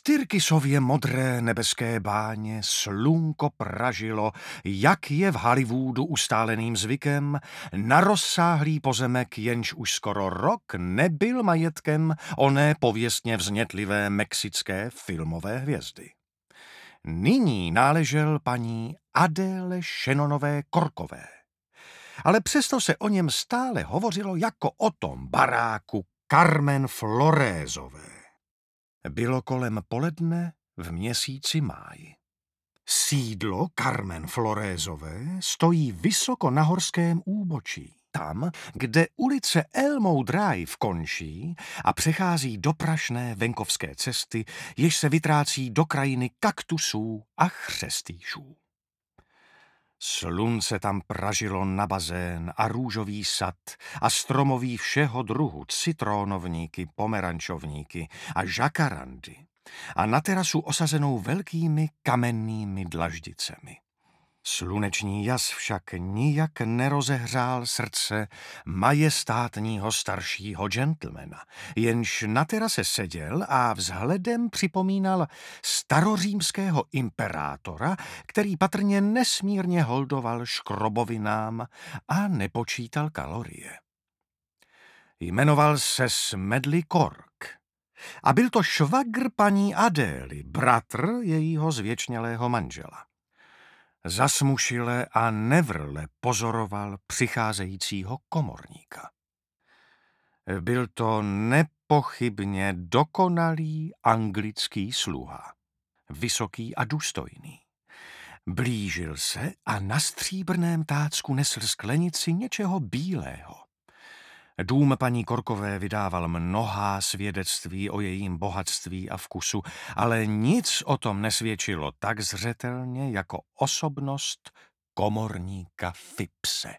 Tyrkisově modré nebeské báně slunko pražilo, jak je v Hollywoodu ustáleným zvykem, na rozsáhlý pozemek, jenž už skoro rok nebyl majetkem oné pověstně vznětlivé mexické filmové hvězdy. Nyní náležel paní Adéle Shannonové Corkové. Ale přesto se o něm stále hovořilo jako o tom baráku Carmen Florézové. Bylo kolem poledne v měsíci máji. Sídlo Carmen Florézové stojí vysoko na horském úbočí, tam, kde ulice Elmo Drive končí a přechází do prašné venkovské cesty, jež se vytrácí do krajiny kaktusů a chřestýšů. Slunce tam pražilo na bazén a růžový sad a stromoví všeho druhu, citrónovníky, pomerančovníky a žakarandy a na terasu osazenou velkými kamennými dlaždicemi. Sluneční jas však nijak nerozehřál srdce majestátního staršího gentlemana, jenž na terase seděl a vzhledem připomínal starořímského imperátora, který patrně nesmírně holdoval škrobovinám a nepočítal kalorie. Jmenoval se Smedley Cork a byl to švagr paní Adély, bratr jejího zvěčnělého manžela. Zasmušile a nevrle pozoroval přicházejícího komorníka. Byl to nepochybně dokonalý anglický sluha, vysoký a důstojný. Blížil se a na stříbrném tácku nesl sklenici něčeho bílého. Dům paní Corkové vydával mnohá svědectví o jejím bohatství a vkusu, ale nic o tom nesvědčilo tak zřetelně jako osobnost komorníka Phippse.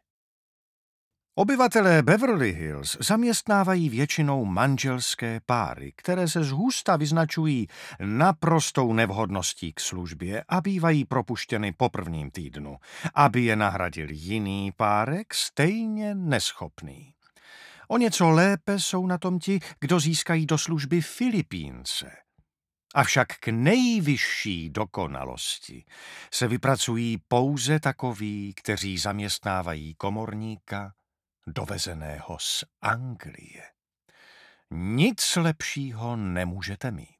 Obyvatelé Beverly Hills zaměstnávají většinou manželské páry, které se zhusta vyznačují naprostou nevhodností k službě a bývají propuštěny po prvním týdnu, aby je nahradil jiný párek stejně neschopný. O něco lépe jsou na tom ti, kdo získají do služby Filipínce. Avšak k nejvyšší dokonalosti se vypracují pouze takoví, kteří zaměstnávají komorníka dovezeného z Anglie. Nic lepšího nemůžete mít.